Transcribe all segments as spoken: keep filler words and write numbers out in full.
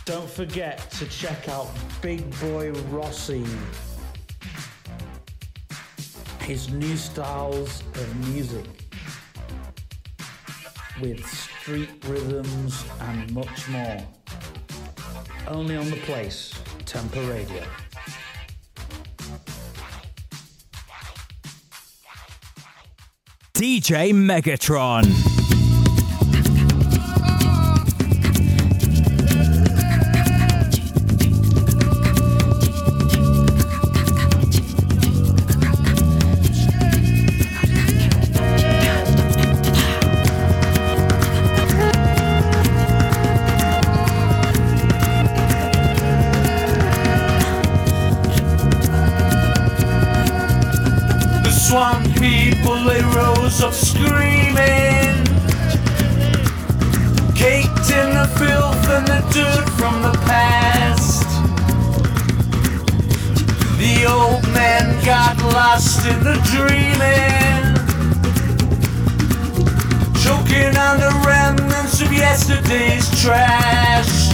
Don't forget to check out Big Boy Rossi. His new styles of music with street rhythms and much more. Only on the place, Temper Radio. D J Megatron. Swamp people, they rose up screaming, caked in the filth and the dirt from the past. The old man got lost in the dreaming, choking on the remnants of yesterday's trash.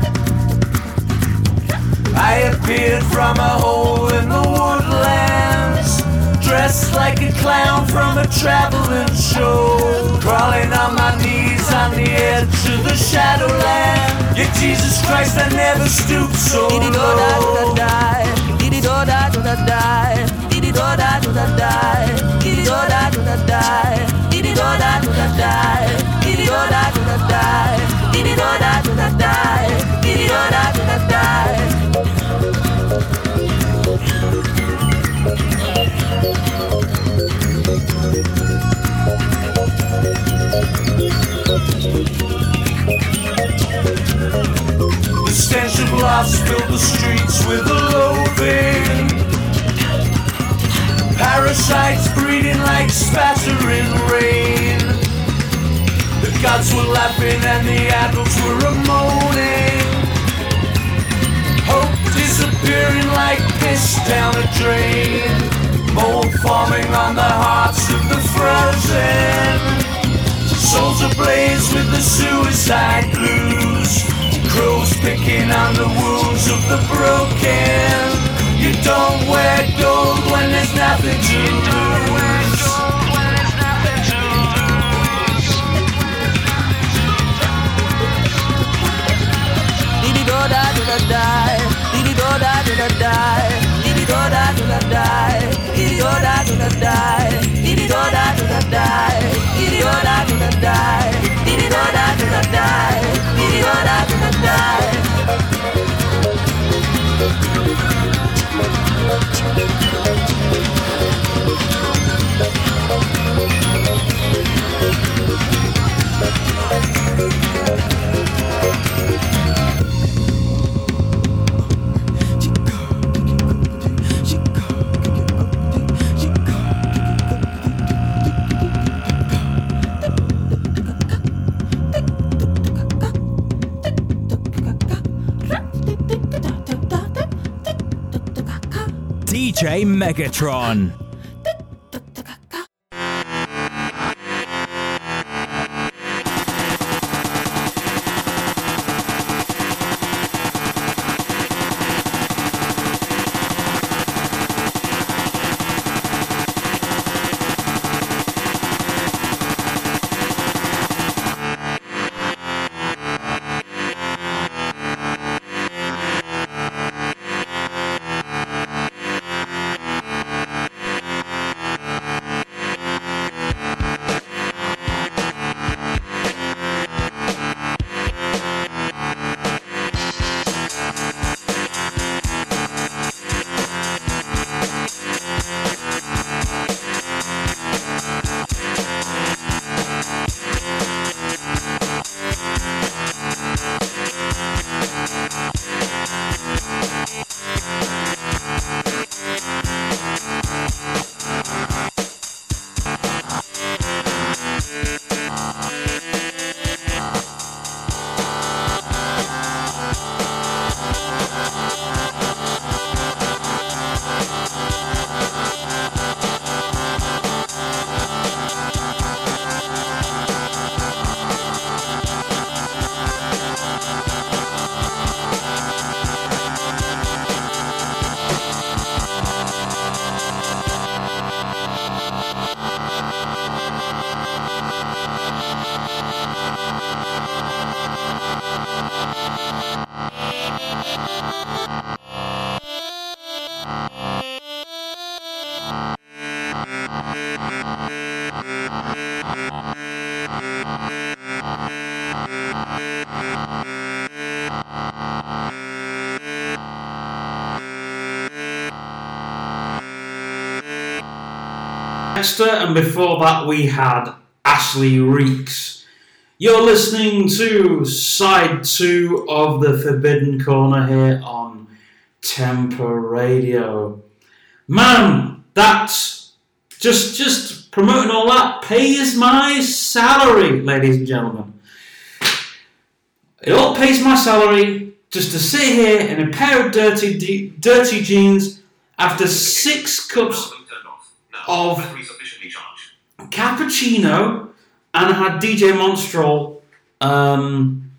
I appeared from a hole in the woodlands, dressed like a clown from a traveling show, crawling on my knees on the edge of the shadowland. Yet Jesus Christ, I never stooped so low. The stench of loss filled the streets with a loathing, parasites breeding like spattering rain. The gods were laughing and the adults were moaning, hope disappearing like piss down a drain, mold forming on the hearts of the frozen, souls ablaze with the suicide blues, crows picking on the wounds of the broken. You don't wear gold when there's nothing to lose. Didi-do-da, do-da-die, didi-do-da, do-da-die, didi-do-da, do-da-die, didi-do-da, do-da-die, didi-do-da, do-da-die, didi-do-da, do-da-die, didi-do-da, do-da-die, didi-do-da, do-da-die. D J Megatron. Dexter, and before that we had Ashley Reeks. You're listening to side two of the Forbidden Corner here on Temper Radio. Man, that's just just promoting all that pays my salary, ladies and gentlemen. It all pays my salary just to sit here in a pair of dirty dirty jeans after six cups of cappuccino, and I had D J Monstrol um,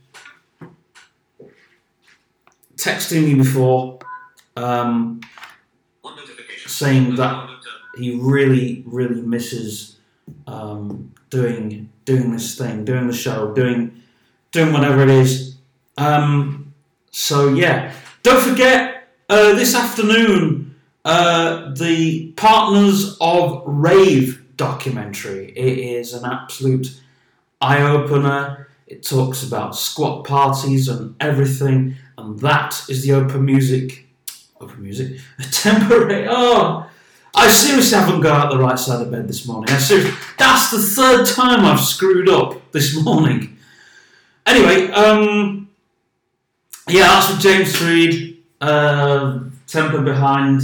texting me before um, saying that he really, really misses um, doing doing this thing, doing the show, doing doing whatever it is. Um, so yeah, don't forget uh, this afternoon. Uh, the Partners of Rave documentary. It is an absolute eye-opener. It talks about squat parties and everything, and that is the open music. Open music? Temporary. Oh, I seriously haven't got out the right side of bed this morning. I seriously, that's the third time I've screwed up this morning. Anyway, um, yeah, that's with James Reed. Uh, Temper Behind.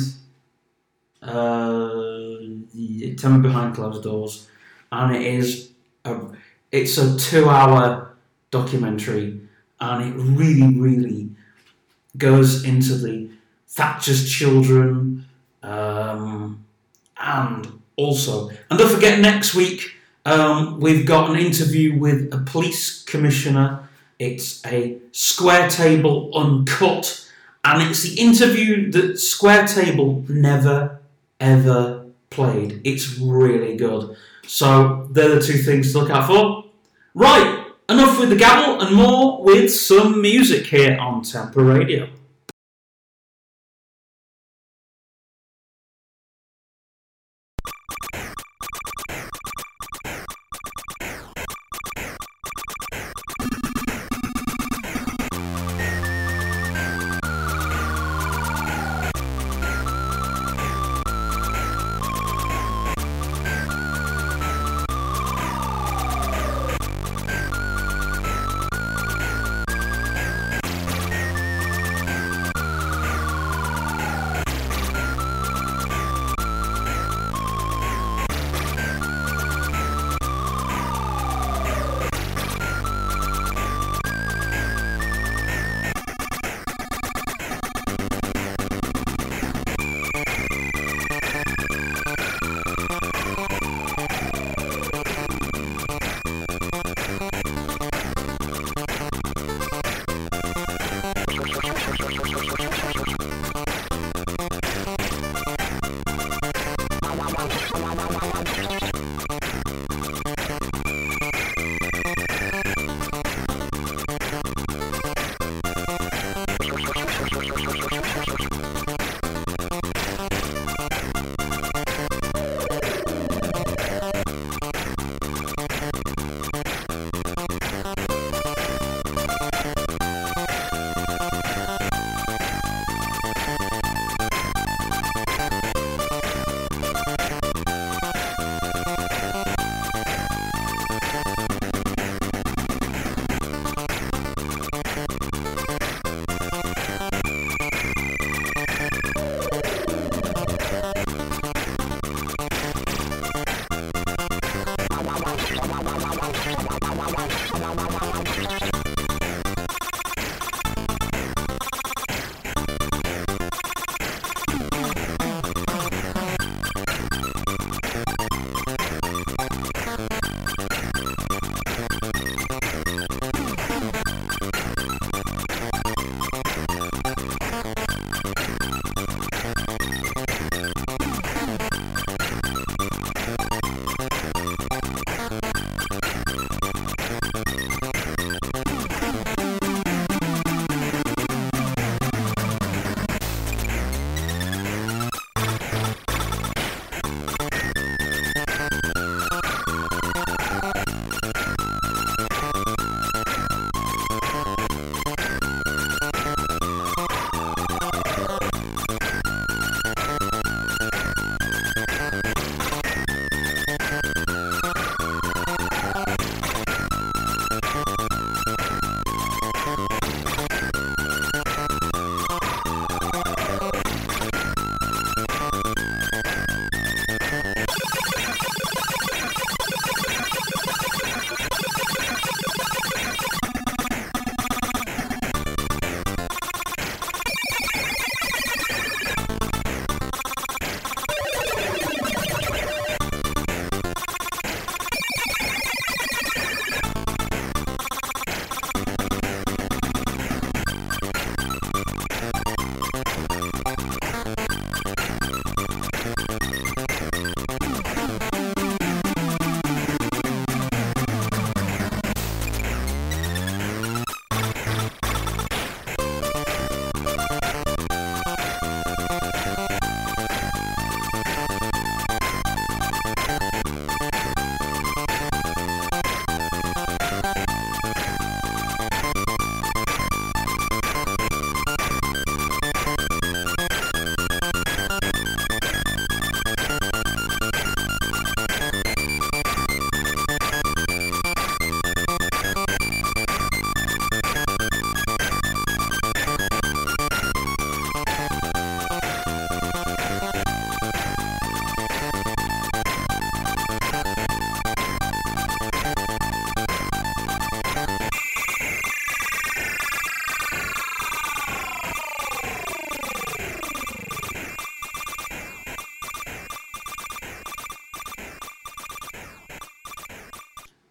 Uh, Temper Behind Closed Doors, and it is a, it's a two-hour documentary, and it really, really goes into the Thatcher's children, um, and also, and don't forget next week um, we've got an interview with a police commissioner. It's a Square Table Uncut, and it's the interview that Square Table never ever played. It's really good. So they're the two things to look out for. Right, enough with the gabble and more with some music here on Temper Radio.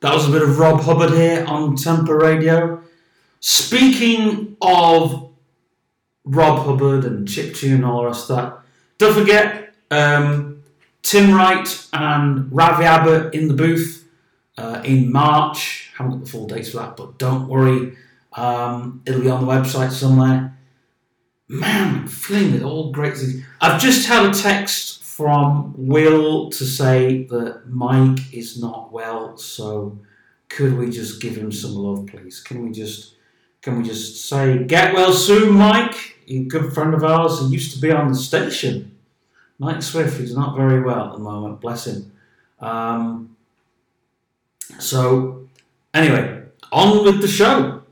That was a bit of Rob Hubbard here on Temper Radio. Speaking of Rob Hubbard and chiptune and all the rest of that, don't forget um, Tim Wright and Ravi Abbott in the booth uh, in March. Haven't got the full dates for that, but don't worry. Um, it'll be on the website somewhere. Man, I'm feeling with all great things. I've just had a text from Will to say that Mike is not well, so could we just give him some love, please? Can we just can we just say, get well soon, Mike? You're a good friend of ours who used to be on the station. Mike Swift, who's not very well at the moment, bless him. Um, so, anyway, on with the show.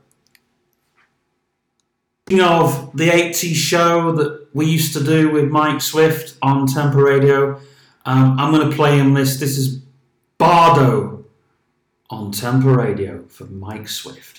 Speaking of the eighties show that we used to do with Mike Swift on Temper Radio, um, I'm going to play him this. This is Bardo on Temper Radio for Mike Swift.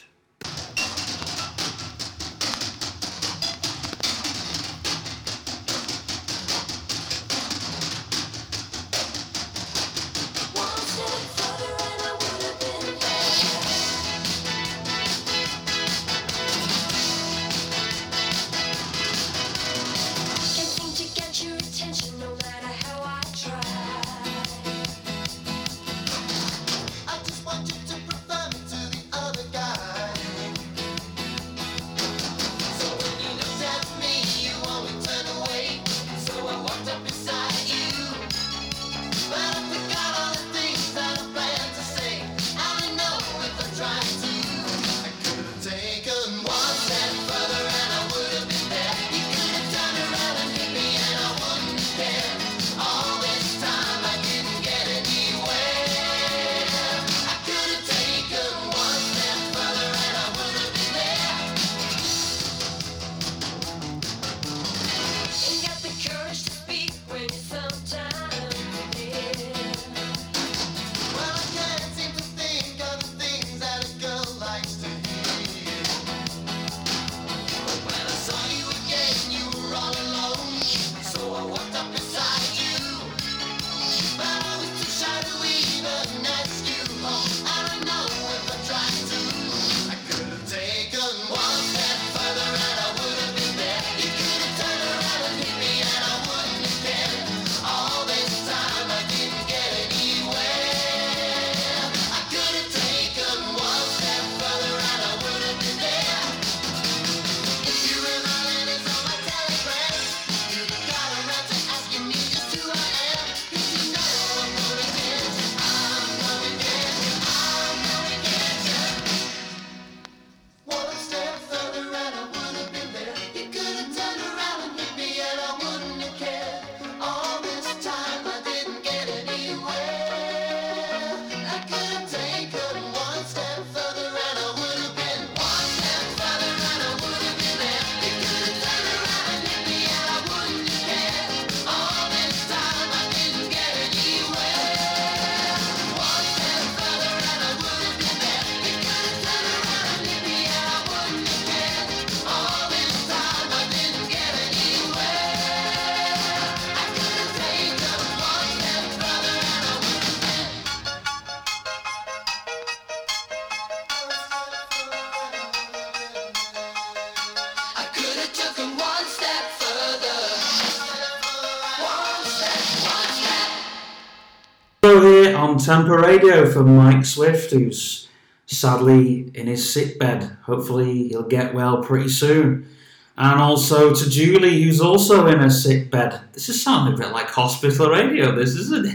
Here on Temper Radio for Mike Swift, who's sadly in his sick bed. Hopefully he'll get well pretty soon. And also to Julie, who's also in a sick bed. This is sounding a bit like hospital radio, this, isn't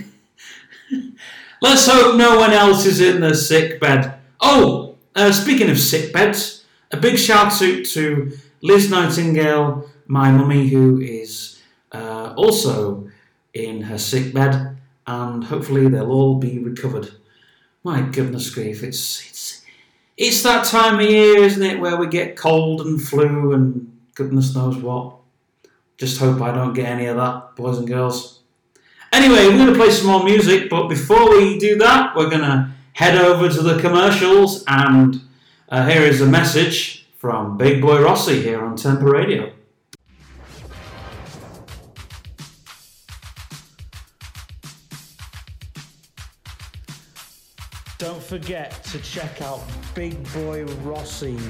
it? Let's hope no one else is in the sick bed. Oh, uh, speaking of sick beds, a big shout out to Liz Nightingale, my mummy, who is uh, also in her sick bed. And hopefully they'll all be recovered. My goodness grief, it's it's it's that time of year, isn't it, where we get cold and flu and goodness knows what. Just hope I don't get any of that, boys and girls. Anyway, we're going to play some more music, but before we do that, we're going to head over to the commercials, and uh, here is a message from Big Boy Rossi here on Temper Radio. Don't forget to check out Big Boy Rossi.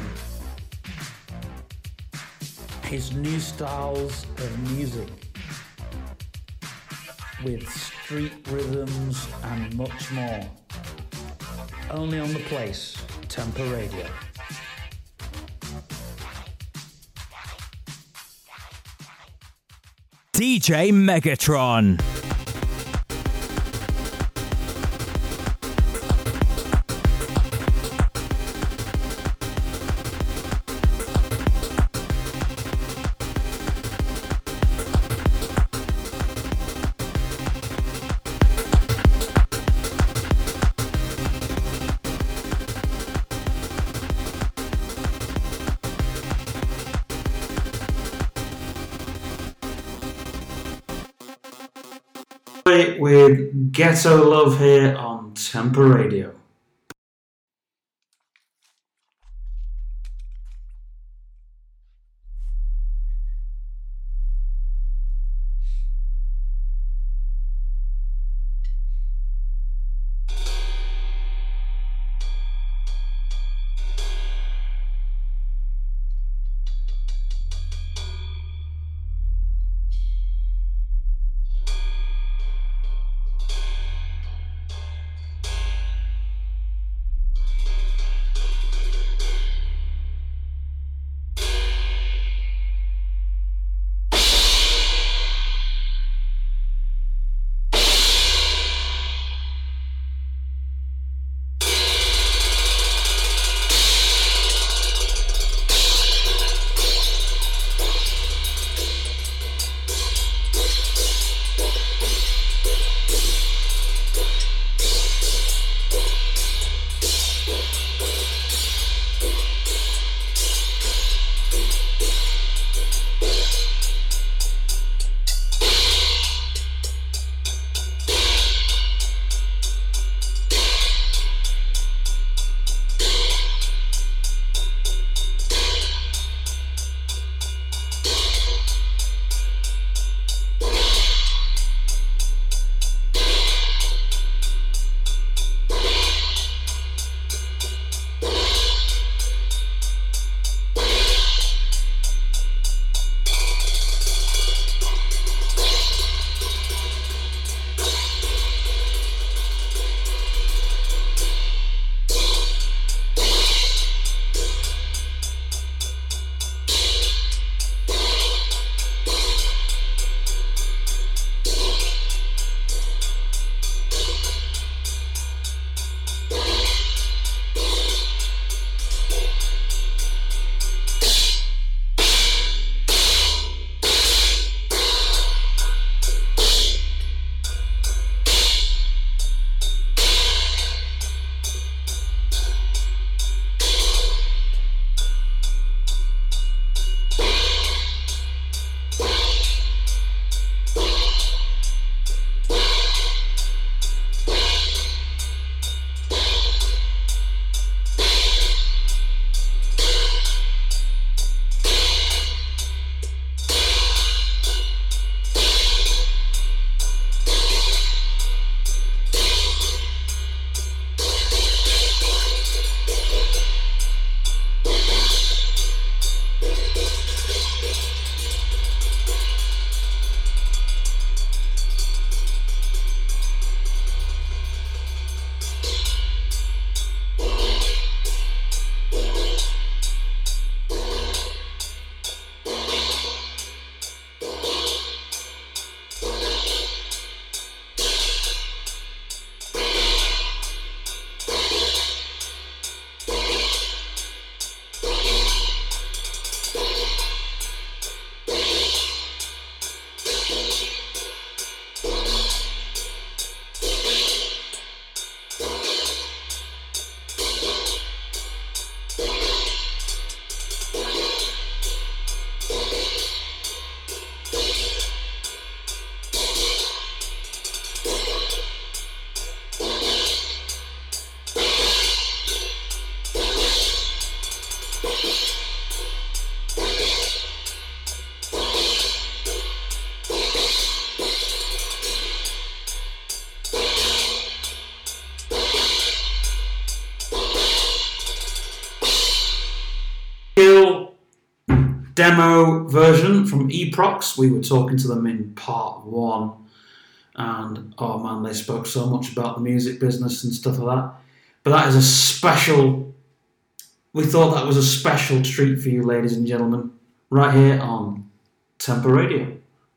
His new styles of music with street rhythms and much more. Only on the place, Temper Radio. D J Megatron. With Ghetto Love here on Temper Radio. demo version from Eprox. We were talking to them in part one, and oh man, they spoke so much about the music business and stuff like that. But that is a special, we thought that was a special treat for you, ladies and gentlemen, right here on Tempo Radio.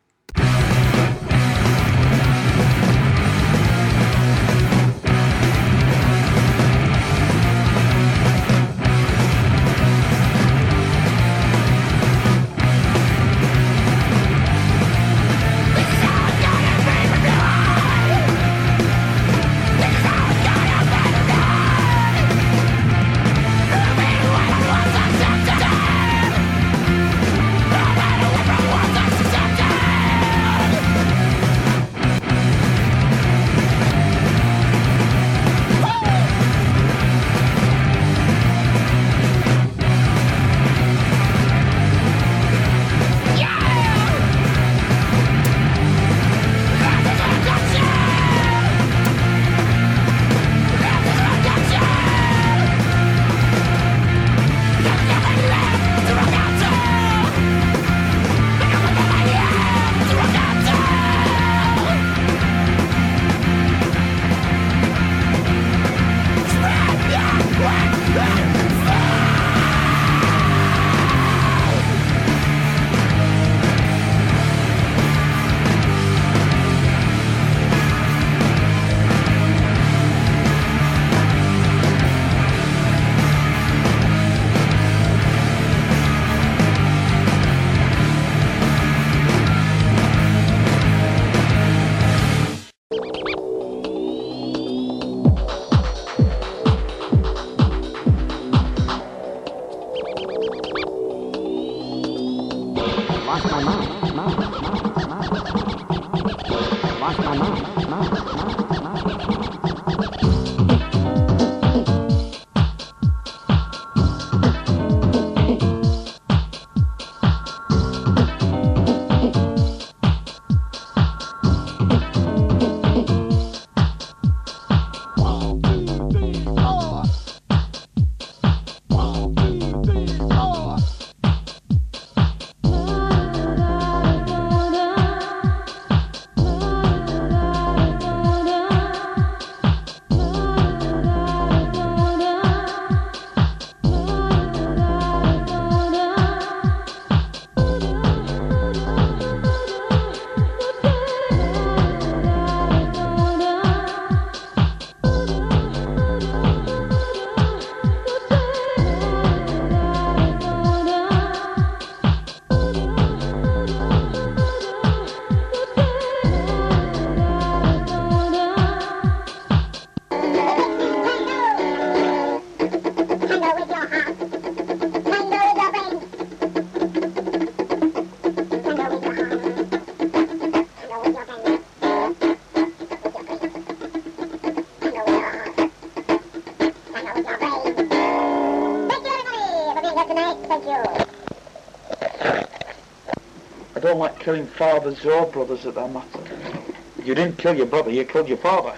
I don't like killing fathers or brothers at that matter. You didn't kill your brother, you killed your father.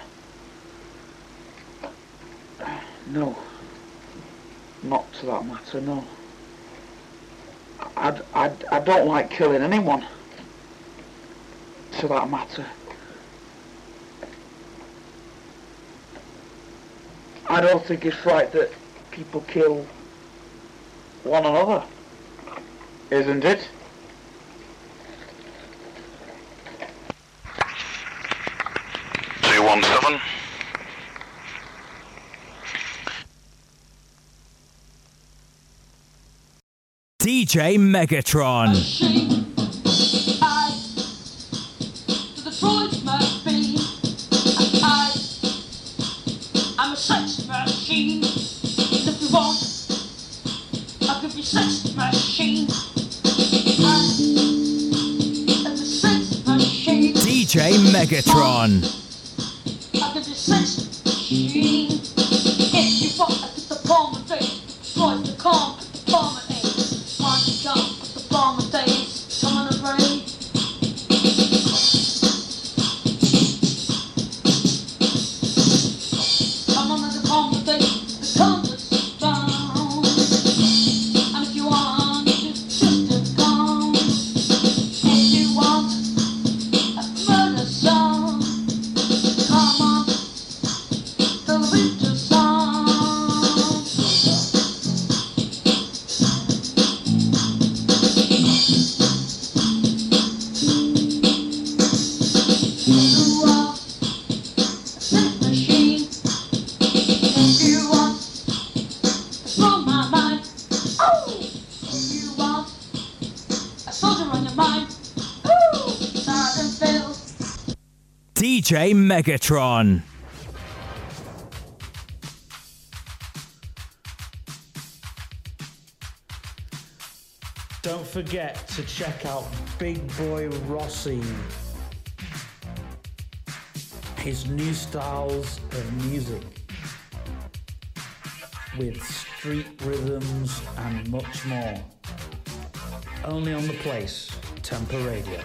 No. Not to that matter, no. I, I, I don't like killing anyone to that matter. I don't think it's right that people kill one another, isn't it? two one seven. D J Megatron. I'm a sex machine. If you want, I'll give you sex machine. I am a sex machine. D J Megatron. I'll give you sex machine. If you want, I'll get the bomb of day. Destroy the calm, put the bomb of days. Why you jump, put the bomb of days. Come on, rain. Just J Megatron. Don't forget to check out Big Boy Rossi. His new styles of music with street rhythms and much more. Only on the place, Temper Radio.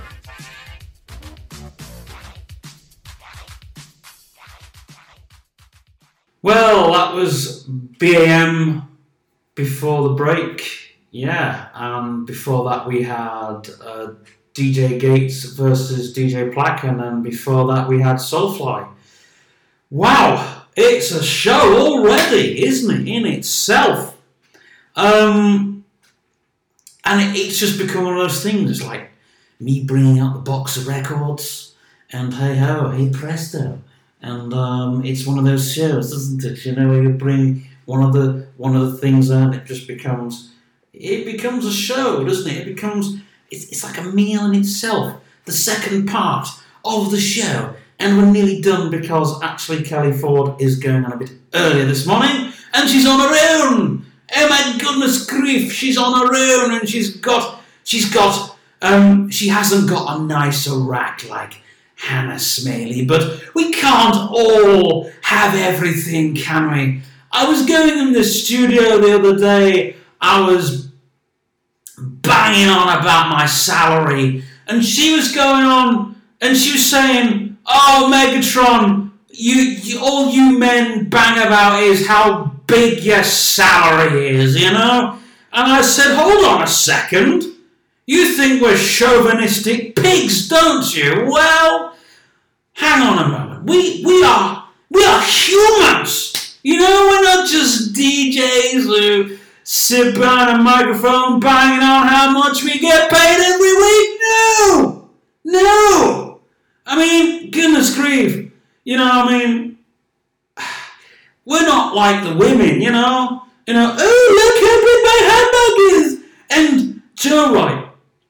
Well, that was B A M before the break. Yeah, and before that we had uh, D J Gates versus D J Plaque, and then before that we had Soulfly. Wow, it's a show already, isn't it, in itself? Um, and it, it's just become one of those things. It's like me bringing out the box of records, and hey ho, hey presto. And um, it's one of those shows, isn't it? You know, where you bring one of the one of the things out, and it just becomes it becomes a show, doesn't it? It becomes it's it's like a meal in itself. The second part of the show, and we're nearly done because actually Kelly Ford is going on a bit earlier this morning, and she's on her own. Oh my goodness grief, she's on her own, and she's got she's got um she hasn't got a nicer rack like Hannah Smaley, but we can't all have everything, can we? I was going in the studio the other day, I was banging on about my salary, and she was going on, and she was saying, oh, Megatron, you, you all you men bang about is how big your salary is, you know? And I said, hold on a second. You think we're chauvinistic pigs, don't you? Well, hang on a moment. We we are we are humans. You know, we're not just D Js who sit behind a microphone banging on how much we get paid every week. No, no. I mean, goodness grief. You know, I mean, we're not like the women. You know, you know. Oh, look how big my handbag is. And do you know, right?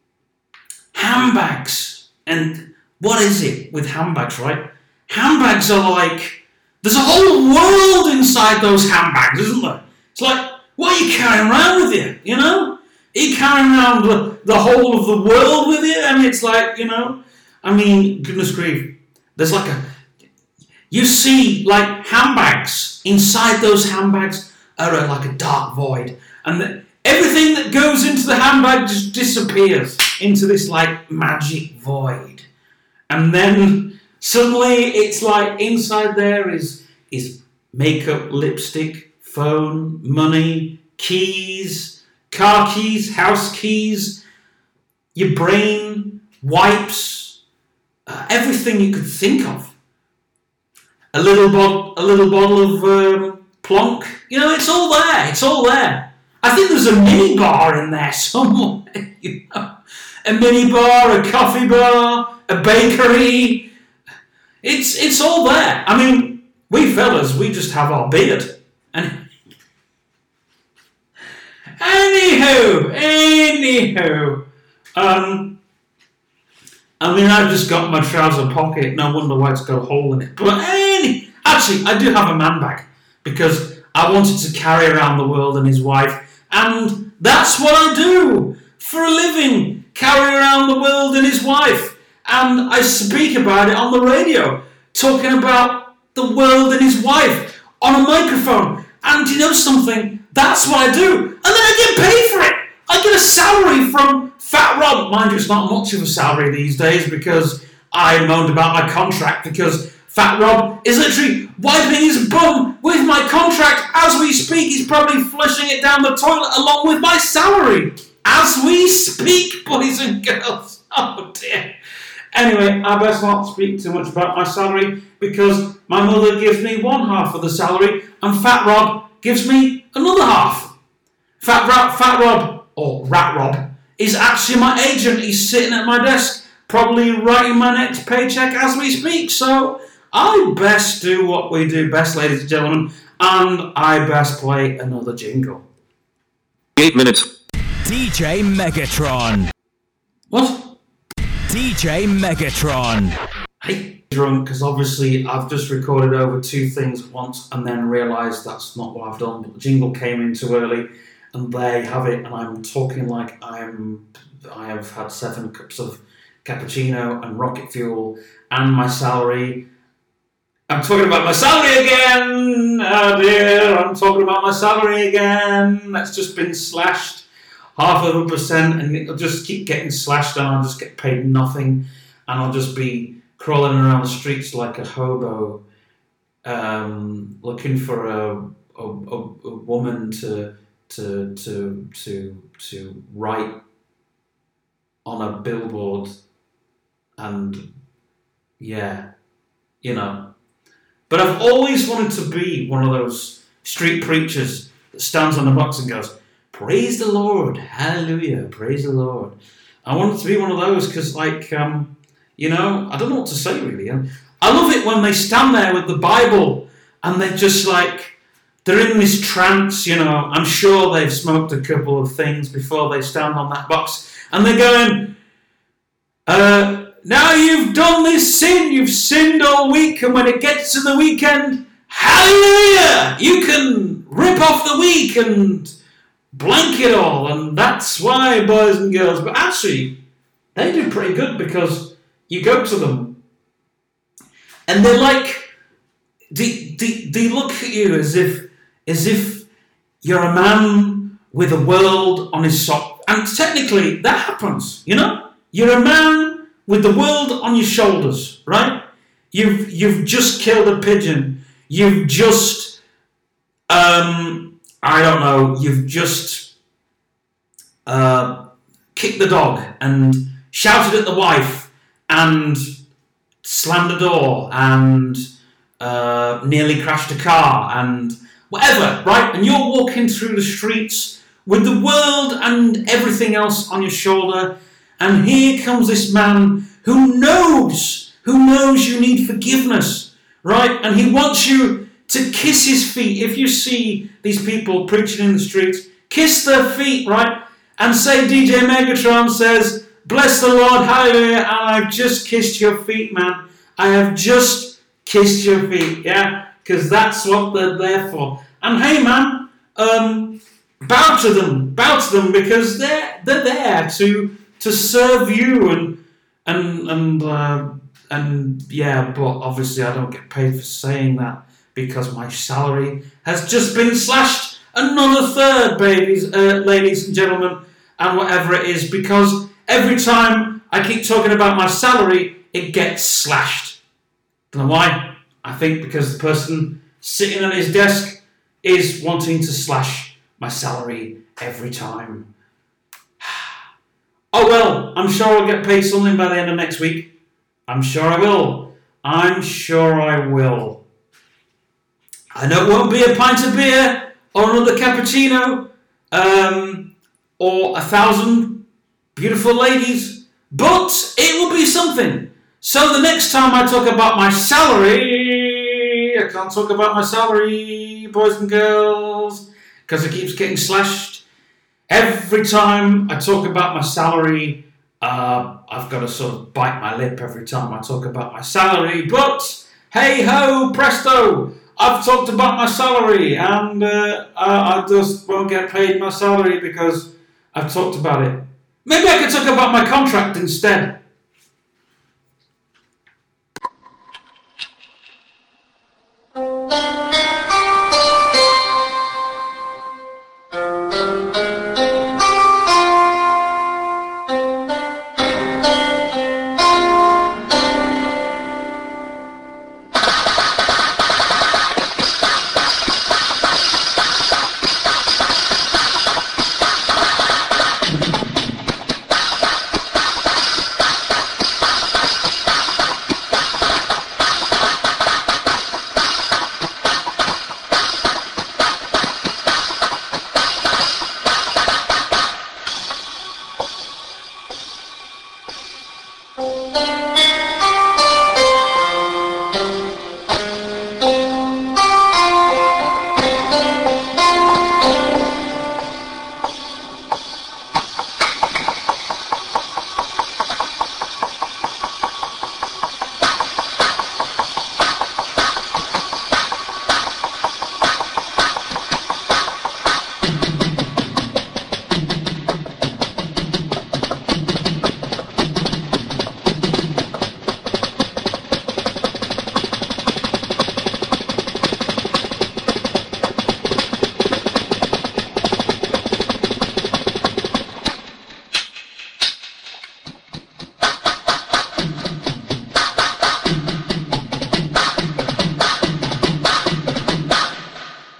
Handbags, and what is it with handbags, right? Handbags are like, there's a whole world inside those handbags, isn't there? It's like, what are you carrying around with you, you know? Are you carrying around the, the whole of the world with you? And it's like, you know, I mean, goodness grief, there's like a, you see like handbags, inside those handbags are a, like a dark void, and the, everything that goes into the handbag just disappears into this like magic void. And then suddenly it's like inside there is is makeup, lipstick, phone, money, keys, car keys, house keys, your brain, wipes, uh, everything you could think of. A little bottle, a little bottle of um, Plonk. You know, it's all there. It's all there. I think there's a mini bar in there somewhere, you know. A mini bar, a coffee bar, a bakery. It's it's all there. I mean, we fellas, we just have our beard. And anywho, anywho, um, I mean, I've just got my trouser pocket. No wonder why it's got a hole in it. But any, actually, I do have a man bag because I wanted to carry around the world and his wife. And that's what I do for a living, carry around the world and his wife. And I speak about it on the radio, talking about the world and his wife on a microphone. And you know something? That's what I do. And then I get paid for it. I get a salary from Fat Rob. Mind you, it's not much of a salary these days because I moaned about my contract because Fat Rob is literally wiping his bum with my contract as we speak. He's probably flushing it down the toilet along with my salary as we speak, boys and girls. Oh dear. Anyway, I best not speak too much about my salary because my mother gives me one half of the salary and Fat Rob gives me another half. Fat Rob, Fat Rob, or Rat Rob, is actually my agent. He's sitting at my desk, probably writing my next paycheck as we speak. So I best do what we do best, ladies and gentlemen, and I best play another jingle. Eight minutes. D J Megatron. What? D J Megatron. hate drunk because obviously I've just recorded over two things at once and then realised that's not what I've done. But the jingle came in too early, and there you have it. And I'm talking like I'm I have had seven cups of cappuccino and rocket fuel and my salary. I'm talking about my salary again. Oh dear, I'm talking about my salary again. That's just been slashed half of a percent, and it'll just keep getting slashed, and I'll just get paid nothing, and I'll just be crawling around the streets like a hobo, um, looking for a a, a, a woman to to to to to write on a billboard, and yeah, you know. But I've always wanted to be one of those street preachers that stands on the box and goes, "Praise the Lord, hallelujah, praise the Lord." I wanted to be one of those because, like, um, you know, I don't know what to say really. I love it when they stand there with the Bible and they're just like, they're in this trance, you know. I'm sure they've smoked a couple of things before they stand on that box, and they're going, uh, now you've done this sin, you've sinned all week, and when it gets to the weekend, hallelujah, you can rip off the week and blank it all, and that's why, boys and girls. But actually, they do pretty good because you go to them and they're like, they, they, they look at you as if as if you're a man with a world on his sock. And technically, that happens, you know? You're a man with the world on your shoulders, right? You've you've just killed a pigeon. You've just, um, I don't know, you've just uh, kicked the dog and shouted at the wife and slammed the door and uh, nearly crashed a car and whatever, right? And you're walking through the streets with the world and everything else on your shoulder, and here comes this man who knows, who knows you need forgiveness, right? And he wants you to kiss his feet. If you see these people preaching in the streets, kiss their feet, right? And say, D J Megatron says, "Bless the Lord, hallelujah, and I've just kissed your feet, man. I have just kissed your feet," yeah? Because that's what they're there for. And hey, man, um, bow to them, bow to them, because they're they're there to to serve you and and and uh, and yeah. But obviously, I don't get paid for saying that because my salary has just been slashed another third, babies, uh, ladies and gentlemen, and whatever it is. Because every time I keep talking about my salary, it gets slashed. Don't know why. I think because the person sitting at his desk is wanting to slash my salary every time. Oh well, I'm sure I'll get paid something by the end of next week. I'm sure I will. I'm sure I will. I know it won't be a pint of beer or another cappuccino um, or a thousand beautiful ladies, but it will be something. So the next time I talk about my salary, I can't talk about my salary, boys and girls, because it keeps getting slashed. Every time I talk about my salary, uh, I've got to sort of bite my lip every time I talk about my salary. But hey ho, presto, I've talked about my salary, and uh, I, I just won't get paid my salary because I've talked about it. Maybe I could talk about my contract instead.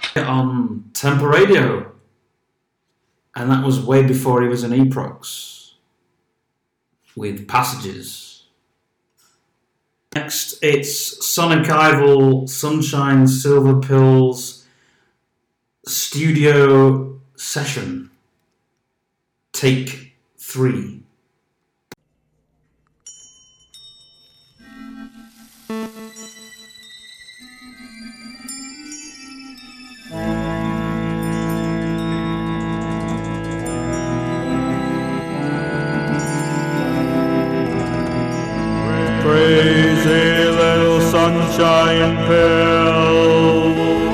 On Temper Radio, and that was way before he was in Eprox with Passages. Next, it's Sonic Idol, Sunshine Silver Pills Studio Session, Take Three. Crazy little sunshine pills,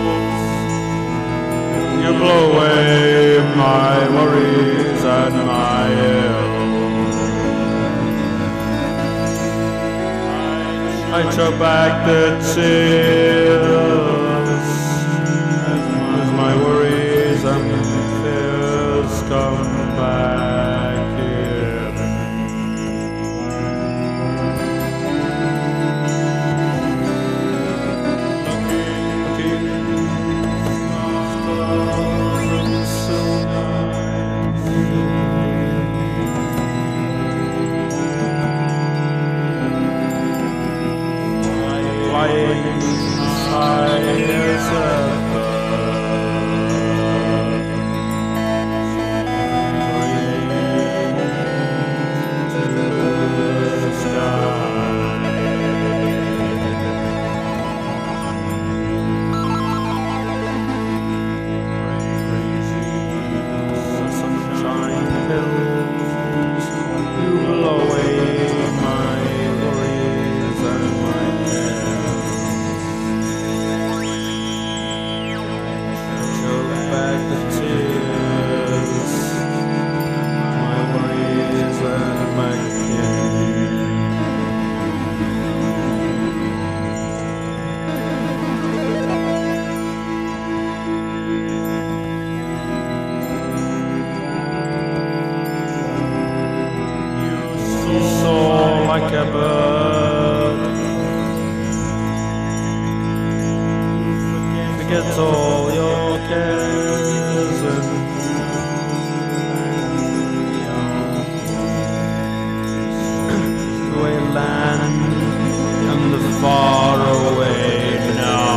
you blow away my worries and my ills. I choke back the tears as my worries and fears come back here. Flying high as a bird, to the sky. Crazy sunshine pills, you blow away my worries and my cares. Choke back the tears, my worries and my cares. You soar like a bird, forget all your cares and the way land and the far away now.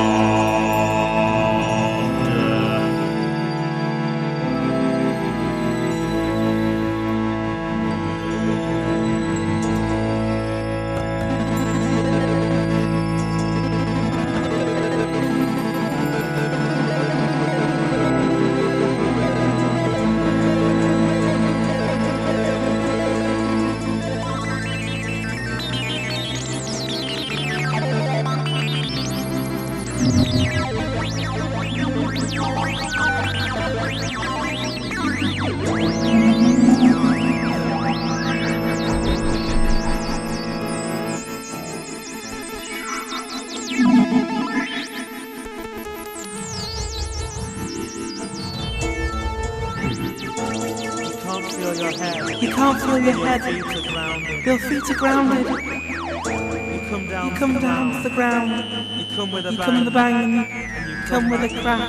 You can't feel your head. Your feet are grounded. You come down to the ground. You come with a bang. And you come with a crash.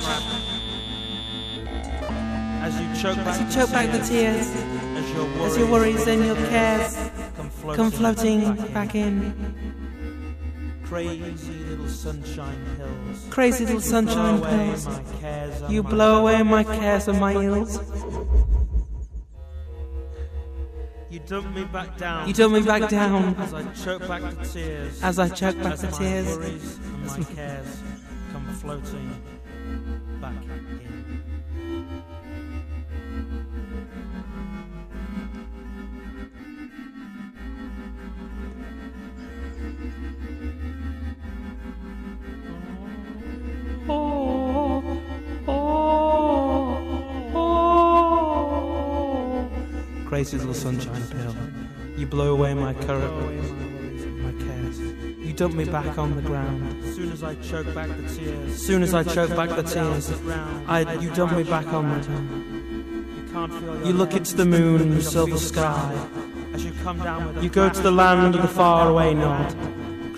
As you choke As you choke back the tears. As your worries and your cares come floating back in. Crazy little sunshine pills. Crazy little sunshine pills. You blow away my cares and my ills. You dump me back down. You dump me back down. As I choke back the tears. As I choke back As the my tears. worries and my cares come floating back in. Oh, oh, oh. Crazy little sunshine pill. You blow away my current, my cares. You dump me back on the ground. Soon as I choke back the tears. Soon as I choke back the tears, I you dump me back on the ground. You can't feel. You look into the moon and the silver sky. As you come down with. You go to the land of the faraway north.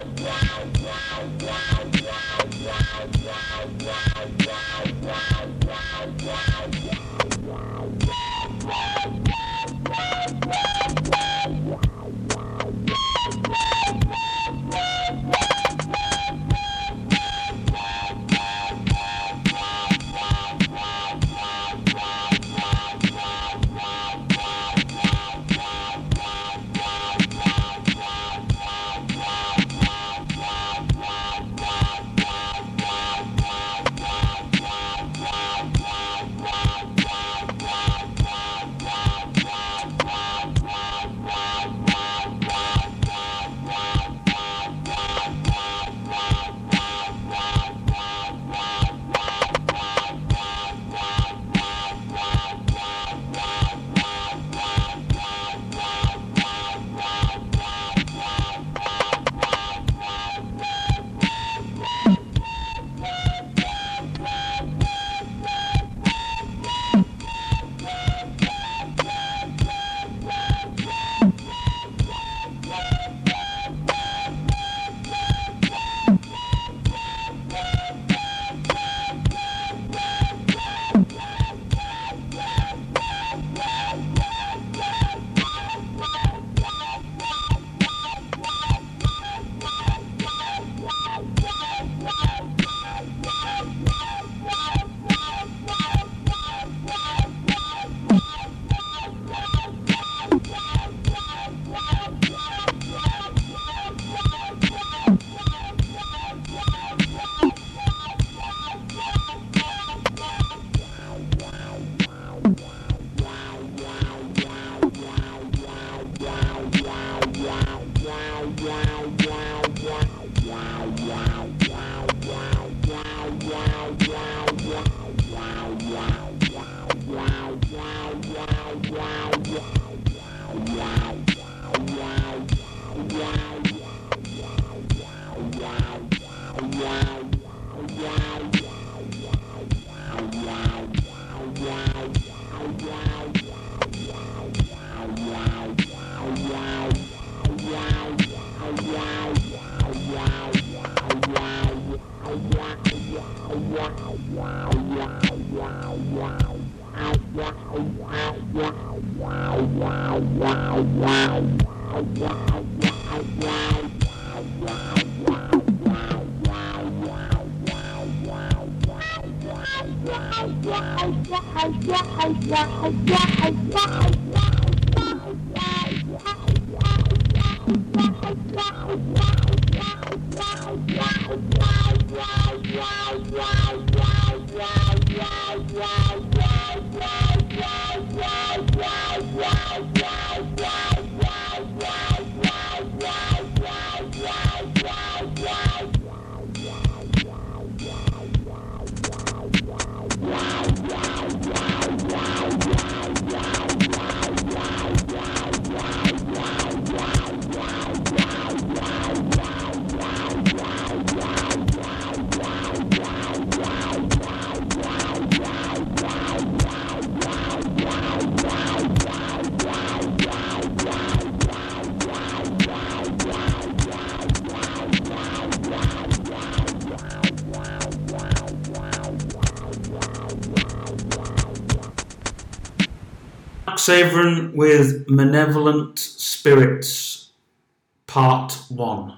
Saverin with Malevolent Spirits, Part one.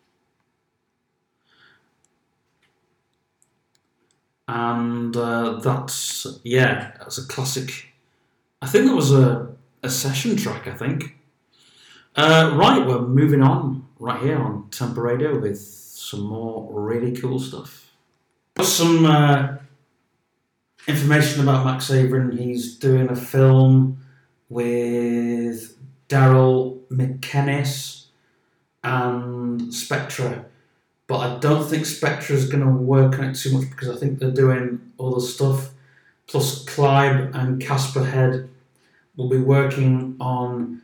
And uh, that's, yeah, that's a classic. I think that was a, a session track, I think. Uh, right, we're moving on right here on Temper Radio with some more really cool stuff. Some uh, information about Max Averin. He's doing a film with Daryl McKennis and Spectra, but I don't think Spectra is going to work on it too much because I think they're doing other stuff. Plus, Clive and Casper Head will be working on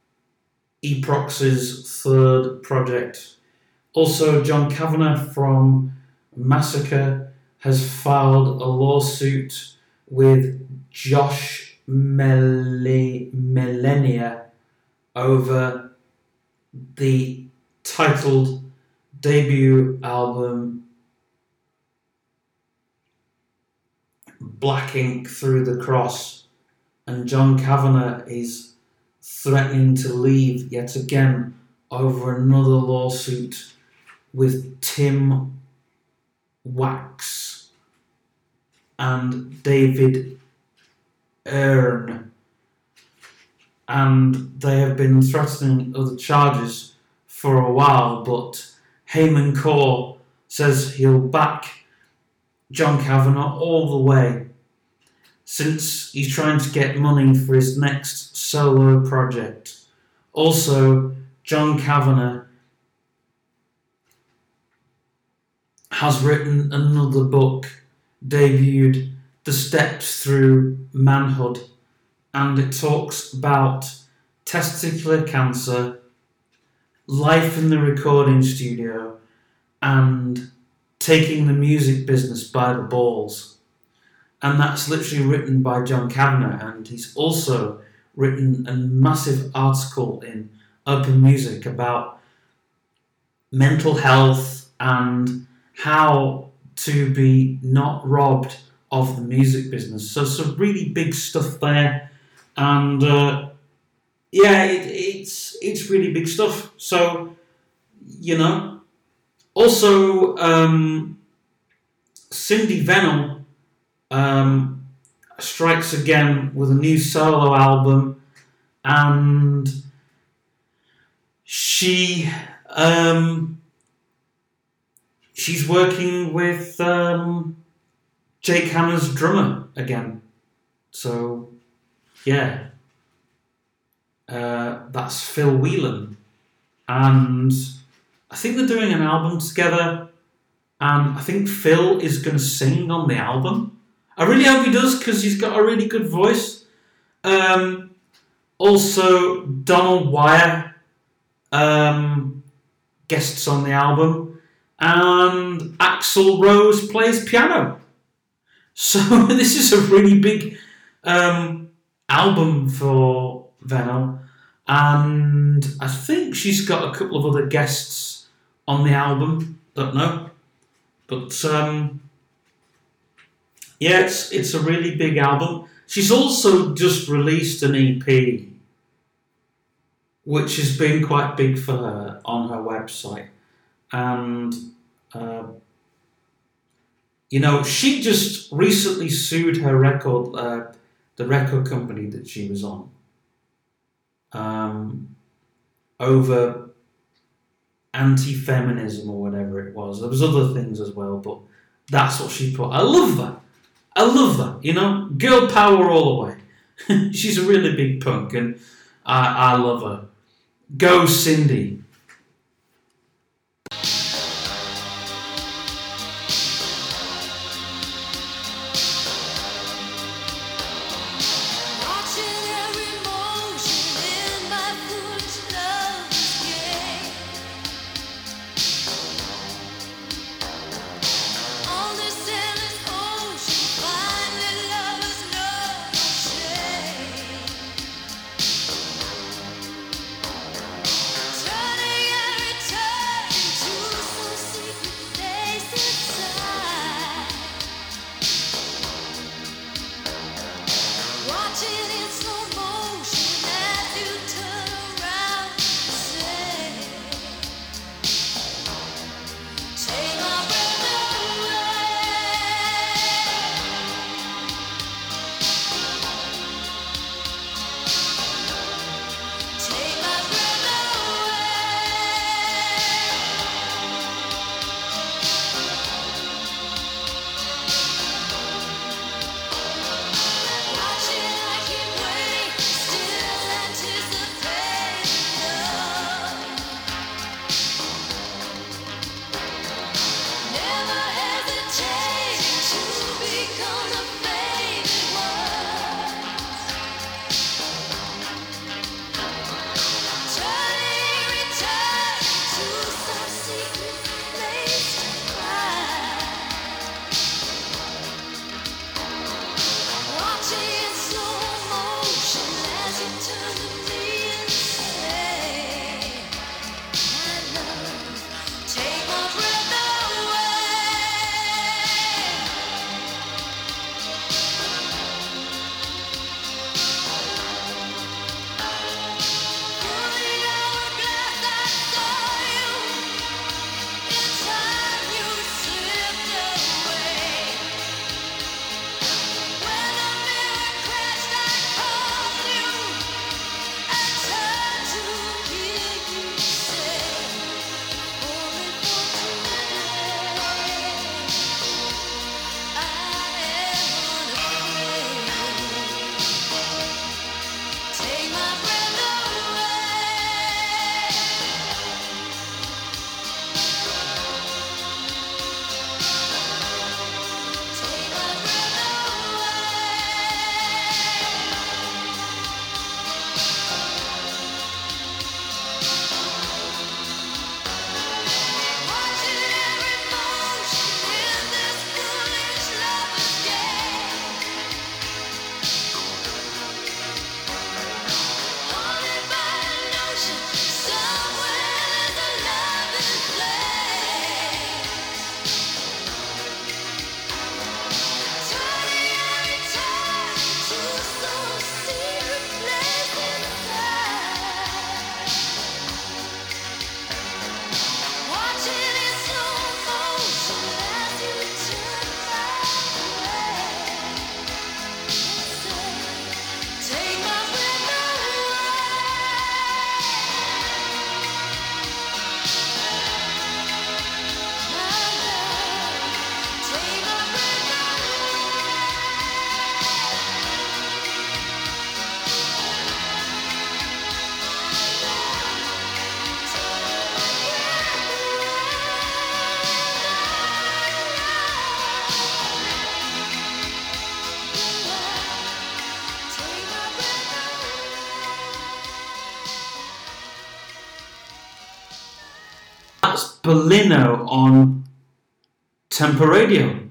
Eprox's third project. Also, John Kavanagh from Massacre has filed a lawsuit with Josh Mel- Millennia over the titled debut album Black Ink Through the Cross, and John Kavanagh is threatening to leave yet again over another lawsuit with Tim Wax and David Earn, and they have been threatening other charges for a while, but Heyman Core says he'll back John Kavanagh all the way since he's trying to get money for his next solo project. Also, John Kavanagh has written another book, debuted The Steps Through Manhood, and it talks about testicular cancer, life in the recording studio, and taking the music business by the balls. And that's literally written by John Kavanagh, and he's also written a massive article in Open Music about mental health and how to be not robbed of the music business. So some really big stuff there, and uh, yeah, it, it's it's really big stuff. So, you know, also um, Cindy Venom um, strikes again with a new solo album, and she um, she's working with um, Jake Hammer's drummer again. So, yeah. Uh, that's Phil Whelan. And I think they're doing an album together. And I think Phil is going to sing on the album. I really hope he does, because he's got a really good voice. Um, also, Donald Wire um, guests on the album. And Axl Rose plays piano. So this is a really big um, album for Venom, and I think she's got a couple of other guests on the album. Don't know, but um, yeah, it's it's a really big album. She's also just released an E P, which has been quite big for her on her website. And, uh, you know, she just recently sued her record, uh, the record company that she was on, um, over anti-feminism or whatever it was. There was other things as well, but that's what she put. I love that. I love that, you know, girl power all the way. She's a really big punk, and I, I love her. Go Cindy. Berlino on Temper Radio.